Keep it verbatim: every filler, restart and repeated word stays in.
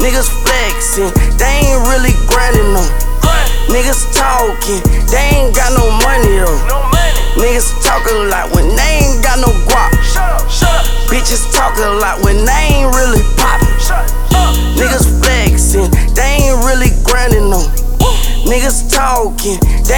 Niggas flexing, they ain't really grinding no. Niggas talking, they ain't got no money though. Niggas talk a lot when they ain't got no guap. Bitches talk a lot when they ain't really poppin'. Niggas flexing, they ain't really grinding no. Niggas talking, they